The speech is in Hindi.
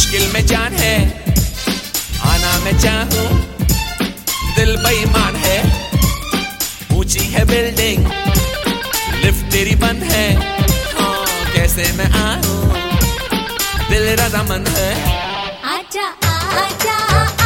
मुश्किल में जान है, आना मैं चाहूं, दिल बेईमान है। ऊंची है बिल्डिंग, लिफ्ट तेरी बंद है, हाँ कैसे मैं आऊं, दिल रजामंद है। आजा आजा